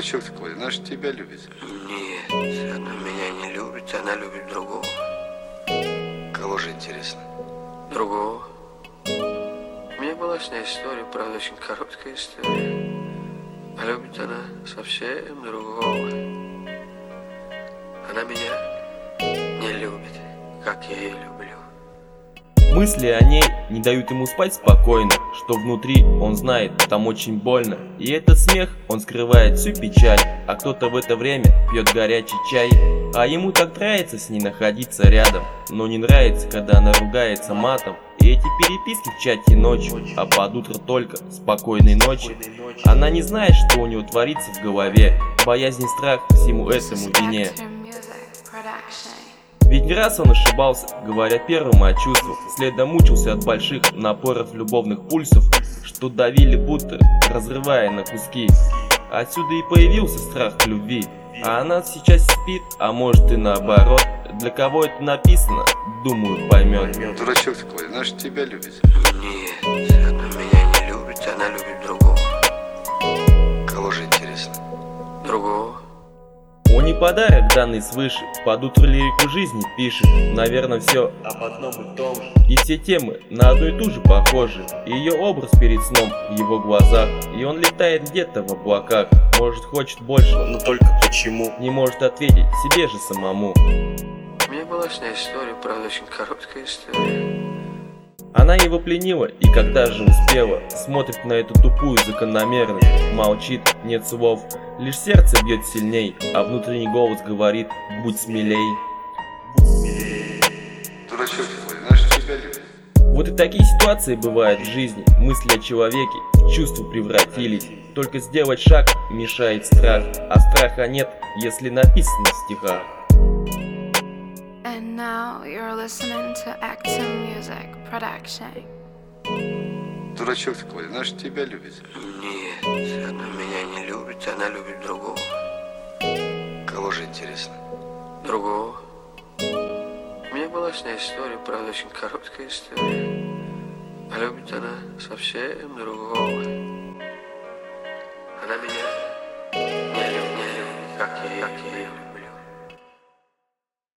Дурачок такой, она же тебя любит. Нет, она меня не любит, она любит другого. Кого же, интересно? Другого. У меня была с ней история, правда, очень короткая история. А любит она совсем другого. Она меня не любит, как я ее люблю. Мысли о ней не дают ему спать спокойно, что внутри он знает, там очень больно. И этот смех, он скрывает всю печаль, а кто-то в это время пьет горячий чай. А ему так нравится с ней находиться рядом, но не нравится, когда она ругается матом. И эти переписки в чате ночью, а под утро только спокойной ночи. Она не знает, что у него творится в голове, боязнь и страх всему этому вине. Ведь не раз он ошибался, говоря первым о чувствах, следом мучился от больших напоров любовных пульсов, что давили будто, разрывая на куски. Отсюда и появился страх к любви, а она сейчас спит, а может и наоборот. Для кого это написано, думаю, поймет. Дурачок такой, она же тебя любит. Нет, она меня не любит, она любит другого. Кого же, интересно? Другого. Он не подарок, данный свыше, под утро лирику жизни пишет. Наверное, все об одном и том же. И все темы на одну и ту же похожи. Ее образ перед сном в его глазах. И он летает где-то в облаках. Может, хочет большего, но только почему? Не может ответить себе же самому. У меня была с ней история, правда, очень короткая история. Она его пленила, и когда же успела, смотрит на эту тупую закономерность, молчит, нет слов, лишь сердце бьет сильней, а внутренний голос говорит: будь смелей. Дурачок такой, она же тебя любит. Вот и такие ситуации бывают в жизни, мысли о человеке в чувства превратились. Только сделать шаг мешает страх, а страха нет, если написано в стихах. And now you're listening to Acton Music Production. Дурачок такой, она же тебя любит. Нет, она меня не любит, она любит другого. Кого же, интересно? Другого. У меня была с ней история, правда, очень короткая история. А любит она совсем другого. Она меня не любит, как я ее люблю.